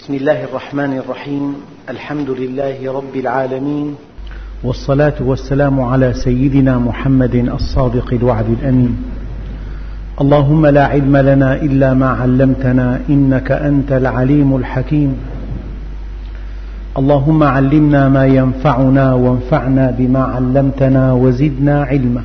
بسم الله الرحمن الرحيم. الحمد لله رب العالمين، والصلاة والسلام على سيدنا محمد الصادق الوعد الأمين. اللهم لا علم لنا إلا ما علمتنا إنك أنت العليم الحكيم. اللهم علمنا ما ينفعنا وانفعنا بما علمتنا وزدنا علما،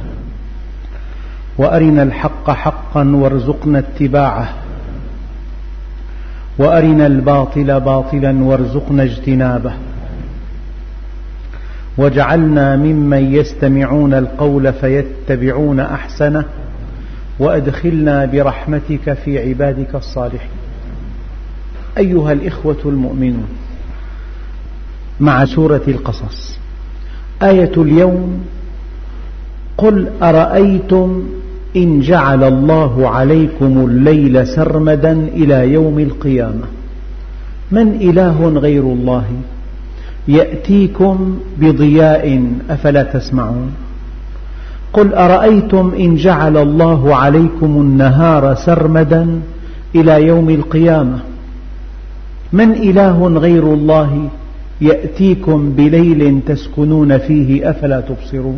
وأرنا الحق حقا وارزقنا اتباعه، وأرنا الباطل باطلا وارزقنا اجتنابه، واجعلنا ممن يستمعون القول فيتبعون أحسنه، وأدخلنا برحمتك في عبادك الصالحين. أيها الإخوة المؤمنون، مع سورة القصص آية اليوم: قل أرأيتم إن جعل الله عليكم الليل سرمدا إلى يوم القيامة من إله غير الله يأتيكم بضياء أفلا تسمعون. قل أرأيتم إن جعل الله عليكم النهار سرمدا إلى يوم القيامة من إله غير الله يأتيكم بليل تسكنون فيه أفلا تبصرون.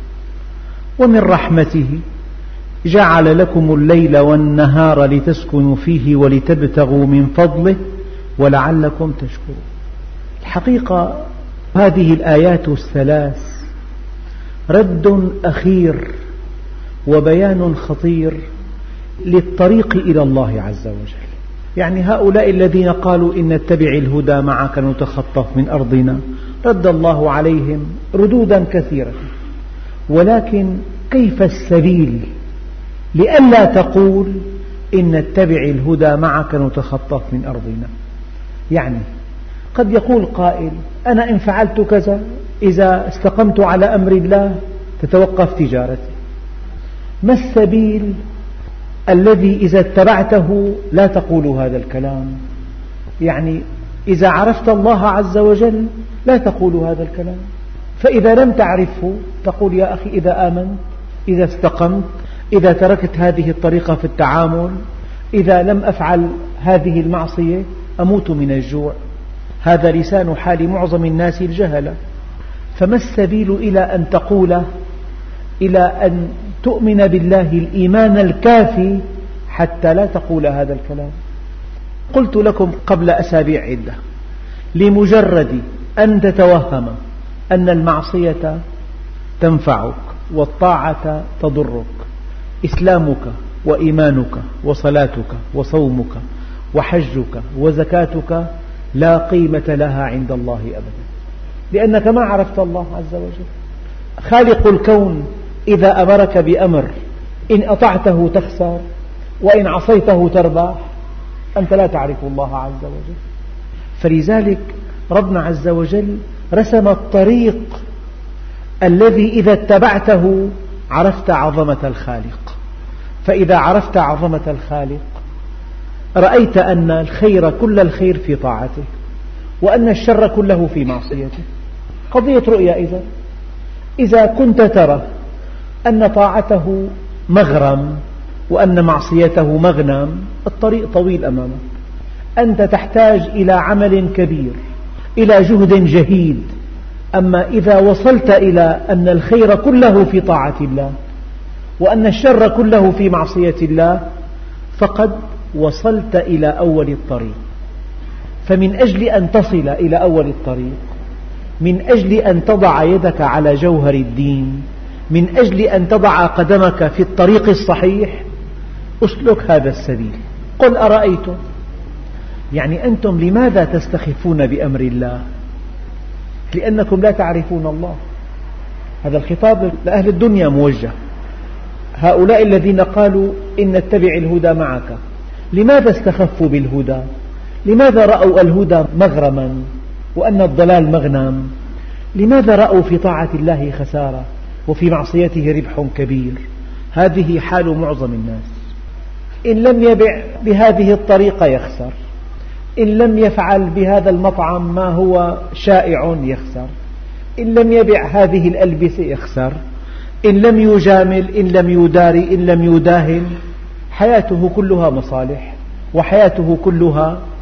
ومن رحمته جعل لكم الليل والنهار لتسكنوا فيه ولتبتغوا من فضله ولعلكم تشكرون. الحقيقة هذه الآيات الثلاث رد أخير وبيان خطير للطريق إلى الله عز وجل. يعني هؤلاء الذين قالوا إن نتبع الهدى معك نتخطف من أرضنا رد الله عليهم ردودا كثيرة، ولكن كيف السبيل لئلا تقول إن نتبع الهدى معك نتخطف من أرضنا؟ يعني قد يقول قائل: أنا إن فعلت كذا، إذا استقمت على أمر الله تتوقف تجارتي. ما السبيل الذي إذا اتبعته لا تقول هذا الكلام؟ يعني إذا عرفت الله عز وجل لا تقول هذا الكلام، فإذا لم تعرفه تقول: يا أخي إذا آمنت، إذا استقمت، إذا تركت هذه الطريقة في التعامل، إذا لم أفعل هذه المعصية أموت من الجوع. هذا لسان حال معظم الناس الجهلة. فما السبيل إلى أن تقول، إلى أن تؤمن بالله الإيمان الكافي حتى لا تقول هذا الكلام؟ قلت لكم قبل أسابيع عدة: لمجرد أن تتوهم أن المعصية تنفعك والطاعة تضرك، إسلامك وإيمانك وصلاتك وصومك وحجك وزكاتك لا قيمة لها عند الله أبدا، لأنك ما عرفت الله عز وجل. خالق الكون إذا أمرك بأمر إن أطعته تخسر وإن عصيته تربح، أنت لا تعرف الله عز وجل. فلذلك ربنا عز وجل رسم الطريق الذي إذا اتبعته عرفت عظمة الخالق. فإذا عرفت عظمة الخالق رأيت أن الخير كل الخير في طاعته، وأن الشر كله في معصيته. قضية رؤية. إذا كنت ترى أن طاعته مغرم وأن معصيته مغنم، الطريق طويل أمامك. أنت تحتاج إلى عمل كبير، إلى جهد جهيد. أما إذا وصلت إلى أن الخير كله في طاعة الله وأن الشر كله في معصية الله فقد وصلت إلى أول الطريق. فمن أجل أن تصل إلى أول الطريق، من أجل أن تضع يدك على جوهر الدين، من أجل أن تضع قدمك في الطريق الصحيح، أسلك هذا السبيل. قل أرأيتم، يعني أنتم لماذا تستخفون بأمر الله؟ لأنكم لا تعرفون الله. هذا الخطاب لأهل الدنيا موجه. هؤلاء الذين قالوا إن نتبع الهدى معك، لماذا استخفوا بالهدى؟ لماذا رأوا الهدى مغرما وأن الضلال مغنم؟ لماذا رأوا في طاعة الله خسارة وفي معصيته ربح كبير؟ هذه حال معظم الناس. إن لم يبع بهذه الطريقة يخسر، إن لم يفعل بهذا المطعم ما هو شائع يخسر، إن لم يبع هذه الألبسة يخسر، إن لم يجامل، إن لم يداري، إن لم يداهن. حياته كلها مصالح، وحياته كلها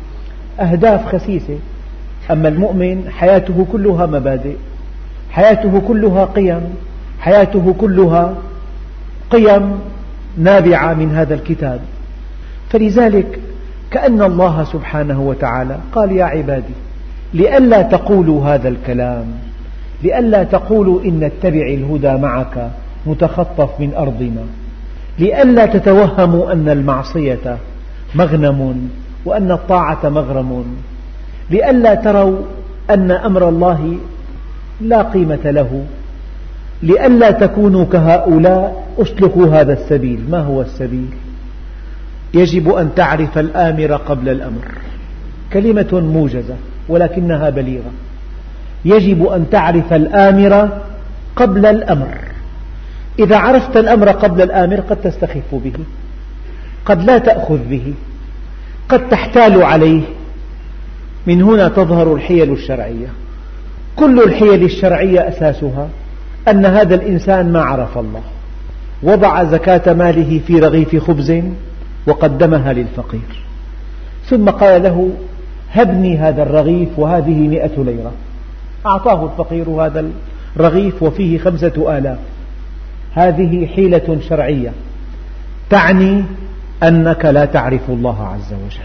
أهداف خسيسة. أما المؤمن حياته كلها مبادئ، حياته كلها قيم، حياته كلها قيم نابعة من هذا الكتاب. فلذلك كأن الله سبحانه وتعالى قال: يا عبادي، لئلا تقولوا هذا الكلام، لئلا تقولوا إن نتبع الهدى معك متخطف من أرضنا، لئلا تتوهموا أن المعصية مغنم وأن الطاعة مغرم، لئلا تروا أن أمر الله لا قيمة له، لئلا تكونوا كهؤلاء اسلكوا هذا السبيل. ما هو السبيل؟ يجب أن تعرف الآمر قبل الأمر. كلمة موجزة ولكنها بليغة. يجب أن تعرف الآمر قبل الأمر. إذا عرفت الأمر قبل الآمر قد تستخف به، قد لا تأخذ به، قد تحتال عليه. من هنا تظهر الحيل الشرعية. كل الحيل الشرعية أساسها أن هذا الإنسان ما عرف الله، وضع زكاة ماله في رغيف خبز وقدمها للفقير، ثم قال له: هبني هذا الرغيف وهذه 100 ليرة. أعطاه الفقير هذا الرغيف وفيه 5000. هذه حيلة شرعية تعني أنك لا تعرف الله عز وجل.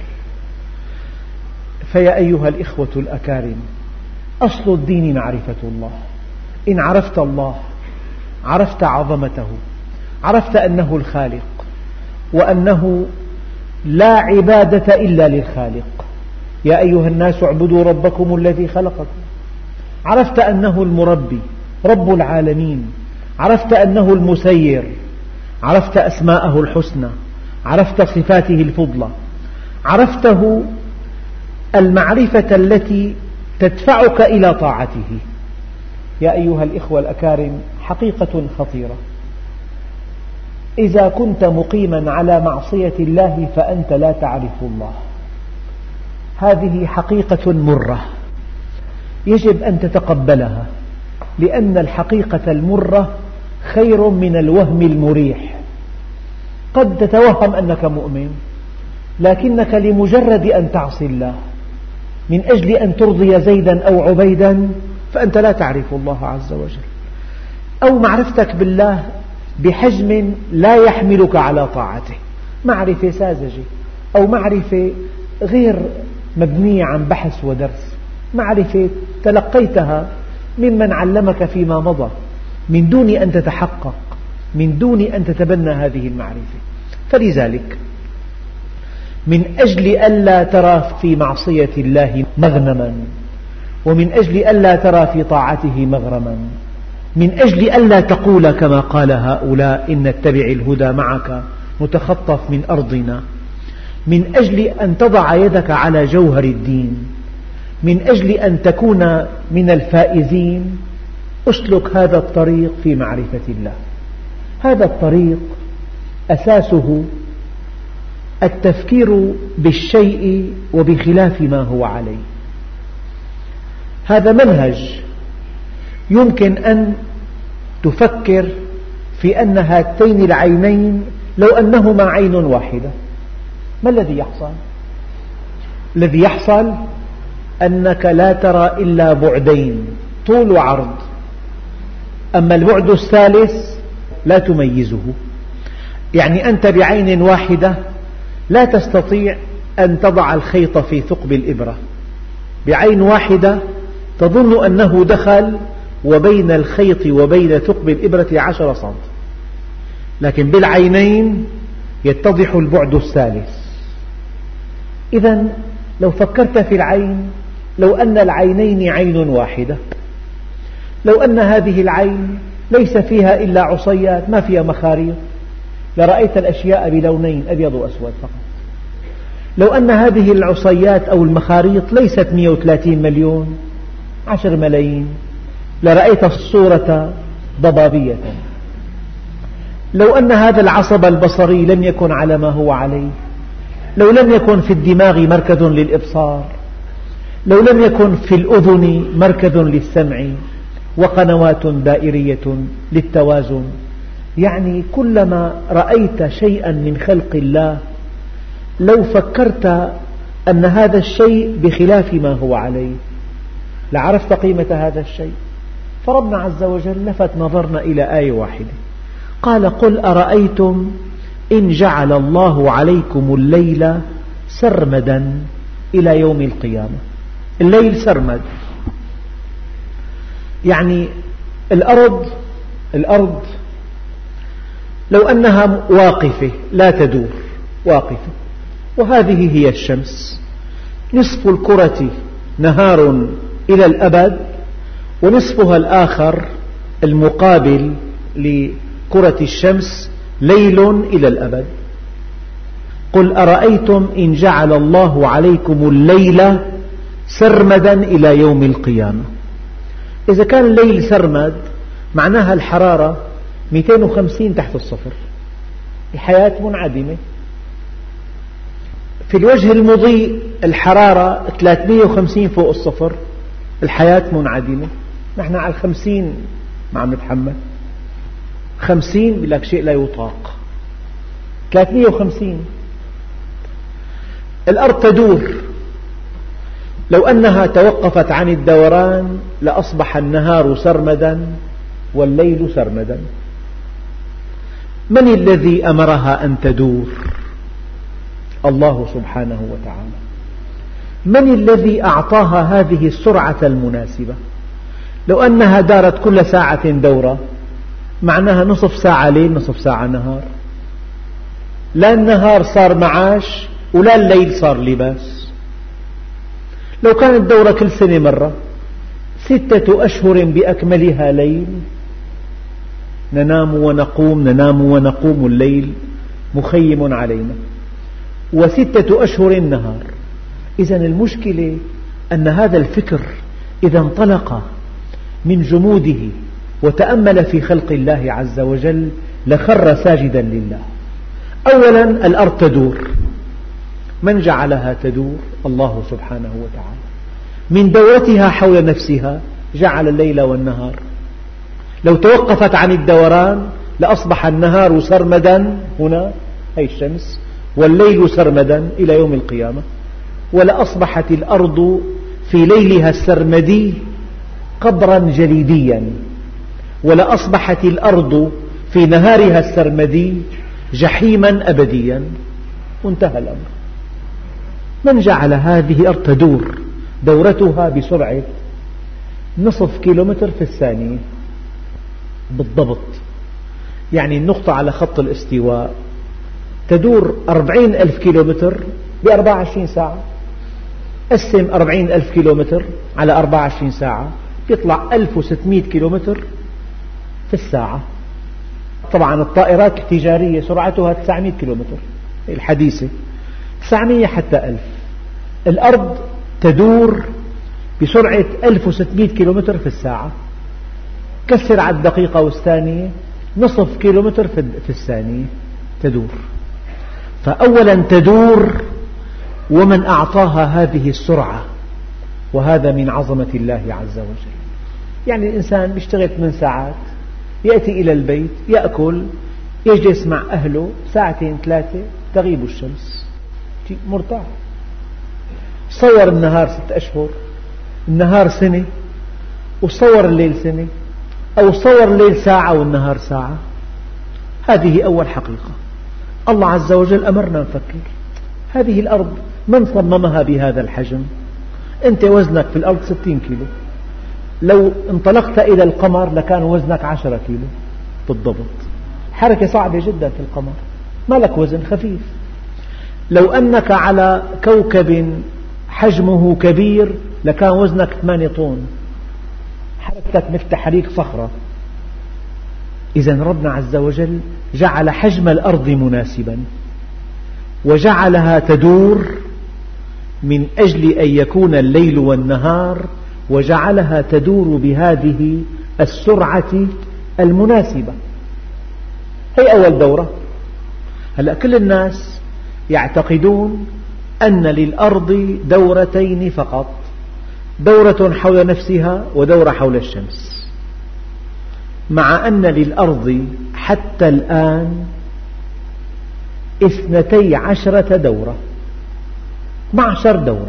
فيا أيها الإخوة الأكارم، أصل الدين معرفة الله. إن عرفت الله عرفت عظمته، عرفت أنه الخالق، وأنه لا عبادة إلا للخالق. يا أيها الناس اعبدوا ربكم الذي خلقكم. عرفت أنه المربي رب العالمين، عرفت أنه المسير، عرفت أسماءه الحسنى، عرفت صفاته الفضلى، عرفته المعرفة التي تدفعك إلى طاعته. يا أيها الإخوة الأكارم، حقيقة خطيرة: إذا كنت مقيما على معصية الله فأنت لا تعرف الله. هذه حقيقة مرة يجب أن تتقبلها، لأن الحقيقة المرة خير من الوهم المريح. قد تتوهم أنك مؤمن، لكنك لمجرد أن تعصي الله من أجل أن ترضي زيدا أو عبيدا فأنت لا تعرف الله عز وجل، أو معرفتك بالله بحجم لا يحملك على طاعته، معرفة ساذجة أو معرفة غير مبنية عن بحث ودرس، معرفة تلقيتها ممن علمك فيما مضى من دون أن تتحقق، من دون أن تتبنى هذه المعرفة. فلذلك من أجل ألا ترى في معصية الله مغنما، ومن أجل ألا ترى في طاعته مغرما، من أجل ألا تقول كما قال هؤلاء: إن نتبع الهدى معك متخطف من أرضنا، من أجل أن تضع يدك على جوهر الدين، من أجل أن تكون من الفائزين، أسلك هذا الطريق في معرفة الله. هذا الطريق أساسه التفكير بالشيء وبخلاف ما هو عليه. هذا منهج يمكن أن تفكر في أن هاتين العينين لو أنهما عين واحدة، ما الذي يحصل؟ الذي يحصل أنك لا ترى إلا بعدين، طول وعرض، أما البعد الثالث لا تميزه. يعني أنت بعين واحدة لا تستطيع أن تضع الخيط في ثقب الإبرة، بعين واحدة تظن أنه دخل وبين الخيط وبين ثقب الإبرة 10 سم، لكن بالعينين يتضح البعد الثالث. إذن لو فكرت في العين، لو أن العينين عين واحدة، لو أن هذه العين ليس فيها إلا عصيات ما فيها مخاريط، لرأيت الأشياء بلونين أبيض وأسود فقط. لو أن هذه العصيات أو المخاريط ليست 130 مليون، 10 ملايين، لرأيت الصورة ضبابية. لو أن هذا العصب البصري لم يكن على ما هو عليه، لو لم يكن في الدماغ مركز للإبصار، لو لم يكن في الأذن مركز للسمع وقنوات دائرية للتوازن، يعني كلما رأيت شيئا من خلق الله لو فكرت أن هذا الشيء بخلاف ما هو عليه، لعرفت قيمة هذا الشيء. فربنا عز وجل لفت نظرنا إلى آية واحدة، قال: قل أرأيتم إن جعل الله عليكم الليل سرمدا إلى يوم القيامة. الليل سرمد، يعني الأرض لو أنها واقفة لا تدور، واقفة، وهذه هي الشمس، نصف الكرة نهار إلى الأبد، ونصفها الآخر المقابل لكرة الشمس ليل إلى الأبد. قل أرأيتم إن جعل الله عليكم الليل سرمدا إلى يوم القيامة. إذا كان الليل سرمد معناها الحرارة 250 تحت الصفر، الحياة منعدمة. في الوجه المضيء الحرارة 350 فوق الصفر، الحياة منعدمة. نحن على 50 ما عم نتحمل، 50 بيقول لك شيء لا يطاق، 350. الأرض تدور، لو أنها توقفت عن الدوران لأصبح النهار سرمدا والليل سرمدا. من الذي أمرها أن تدور؟ الله سبحانه وتعالى. من الذي أعطاها هذه السرعة المناسبة؟ لو أنها دارت كل ساعة دورة معناها نصف ساعة ليل نصف ساعة نهار، لا النهار صار معاش ولا الليل صار لباس. لو كانت دورة كل سنة مرة، 6 أشهر بأكملها ليل، ننام ونقوم ننام ونقوم، الليل مخيم علينا، و6 أشهر نهار. إذن المشكلة أن هذا الفكر إذا انطلق من جموده وتأمل في خلق الله عز وجل لخر ساجدا لله. أولا الأرض تدور، من جعلها تدور؟ الله سبحانه وتعالى. من دورتها حول نفسها جعل الليل والنهار. لو توقفت عن الدوران لأصبح النهار سرمدا هنا، هي الشمس، والليل سرمدا إلى يوم القيامة، ولأصبحت الأرض في ليلها السرمدي قبرا جليديا، ولأصبحت الأرض في نهارها السرمدي جحيما أبديا، وانتهى الأمر. من جعل هذه الأرض تدور دورتها بسرعة نصف كيلومتر في الثانية بالضبط؟ يعني النقطة على خط الاستواء تدور 40,000 كيلومتر ب24 ساعة. قسم 40,000 كيلومتر على 24 ساعة يطلع 1600 كيلومتر في الساعة. طبعا الطائرات التجارية سرعتها 900 كيلومتر الحديثة، 900 حتى 1000. الأرض تدور بسرعة 1600 كيلومتر في الساعة. كسر على الدقيقة والثانية، نصف كيلومتر في الثانية تدور. فأولا تدور، ومن أعطاها هذه السرعة، وهذا من عظمة الله عز وجل. يعني الإنسان يشتغل 8 ساعات، يأتي إلى البيت، يأكل، يجلس مع أهله 2 3 تغيب الشمس، مرتاح. صور النهار 6 أشهر، النهار سنة، وصور الليل سنة، أو صور الليل ساعة والنهار ساعة. هذه أول حقيقة. الله عز وجل أمرنا نفكر، هذه الأرض من صممها بهذا الحجم؟ أنت وزنك في الأرض 60 كيلو، لو انطلقت إلى القمر لكان وزنك 10 كيلو بالضبط. حركة صعبة جدا في القمر، ما لك وزن، خفيف. لو أنك على كوكب حجمه كبير لكان وزنك 8 طن، حركتك مثل تحريك صخرة. إذن ربنا عز وجل جعل حجم الأرض مناسبا، وجعلها تدور من أجل أن يكون الليل والنهار، وجعلها تدور بهذه السرعة المناسبة. هي أول دورة. هلأ كل الناس يعتقدون أن للأرض دورتين فقط، دورة حول نفسها ودورة حول الشمس، مع أن للأرض حتى الآن 12 دورة. 12 دورة.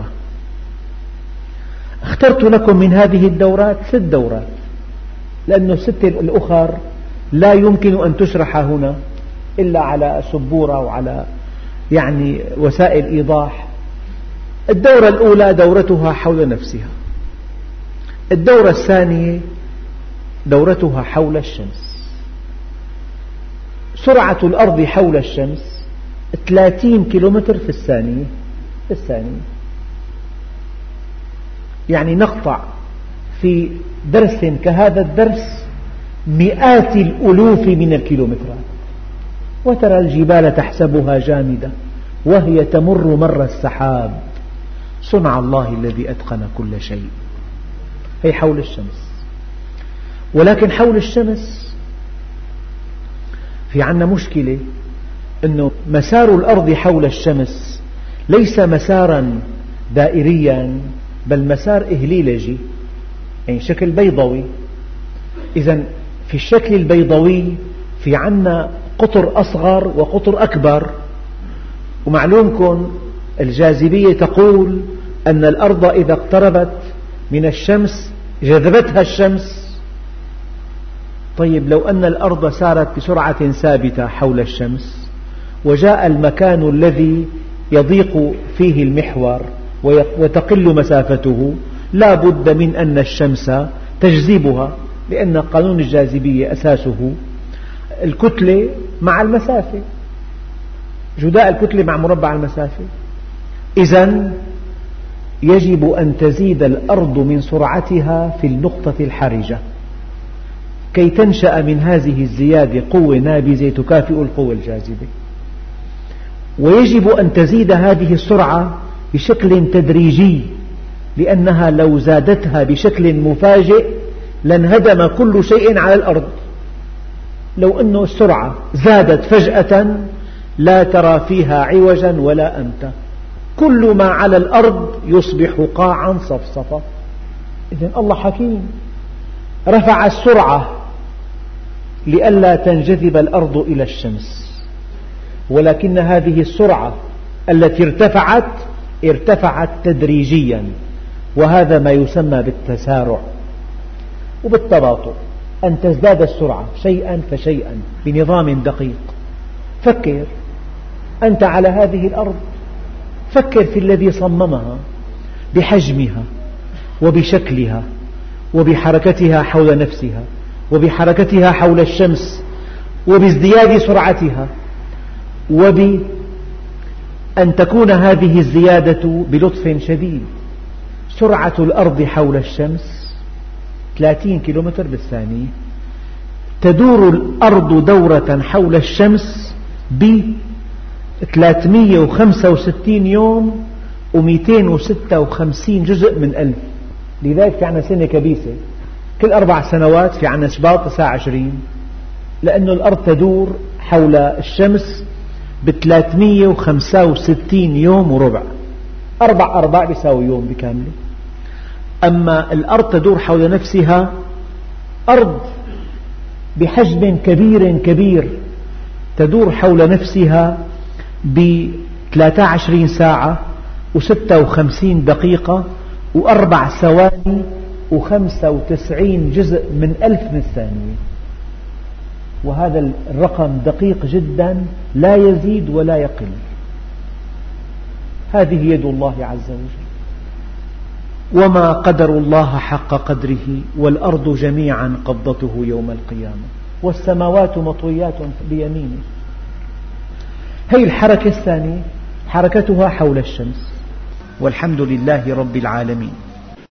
اخترت لكم من هذه الدورات 6 دورات، لأن ال6 الأخر لا يمكن أن تشرح هنا إلا على سبورة وعلى وسائل إيضاح. الدورة الأولى دورتها حول نفسها. الدورة الثانية دورتها حول الشمس. سرعة الأرض حول الشمس 30 كيلومتر في الثانية. نقطع في درس كهذا الدرس مئات الألوف من الكيلومترات، وترى الجبال تحسبها جامدة وهي تمر مر السحاب، صنع الله الذي أتقن كل شيء. هي حول الشمس. ولكن حول الشمس في عنا مشكلة، أنه مسار الأرض حول الشمس ليس مسارا دائريا، بل مسار إهليلجي، شكل بيضوي. إذن في الشكل البيضوي في عنا قطر أصغر وقطر أكبر. ومعلومكم الجاذبية تقول أن الأرض إذا اقتربت من الشمس جذبتها الشمس. طيب لو أن الأرض سارت بسرعة ثابتة حول الشمس وجاء المكان الذي يضيق فيه المحور وتقل مسافته، لا بد من أن الشمس تجذبها، لأن قانون الجاذبية أساسه الكتلة مع المسافة، جداء الكتلة مع مربع المسافة. إذن يجب أن تزيد الأرض من سرعتها في النقطة الحرجة كي تنشأ من هذه الزيادة قوة نابذة تكافئ القوة الجاذبة، ويجب أن تزيد هذه السرعة بشكل تدريجي، لأنها لو زادتها بشكل مفاجئ لانهدم كل شيء على الأرض. لو أن السرعة زادت فجأة لا ترى فيها عوجا ولا أمتا، كل ما على الأرض يصبح قاعا صفصفا. إذن الله حكيم، رفع السرعة لئلا تنجذب الأرض إلى الشمس، ولكن هذه السرعة التي ارتفعت تدريجيا، وهذا ما يسمى بالتسارع وبالتباطؤ، أن تزداد السرعة شيئا فشيئا بنظام دقيق. فكر أنت على هذه الأرض، فكر في الذي صممها بحجمها وبشكلها وبحركتها حول نفسها وبحركتها حول الشمس وبازدياد سرعتها، وبأن تكون هذه الزيادة بلطف شديد. سرعة الأرض حول الشمس 30 كيلومتر بالثانية. تدور الأرض دورة حول الشمس ب 365 يوم و256 جزء من 1000. لذلك في عنا سنة كبيسة، كل 4 سنوات في عنا شباط الساعة 20، لأن الأرض تدور حول الشمس ب 365 يوم وربع. 4 أرباع بيساوي يوم بكامله. أما الأرض تدور حول نفسها، أرض بحجم كبير تدور حول نفسها ب 23 ساعة و56 دقيقة و4 ثواني و95 جزء من 1000 من الثانية. وهذا الرقم دقيق جدا، لا يزيد ولا يقل. هذه يد الله عز وجل. وما قدر الله حق قدره والأرض جميعا قبضته يوم القيامة والسماوات مطويات بيمينه. هذه الحركة الثانية حركتها حول الشمس. والحمد لله رب العالمين.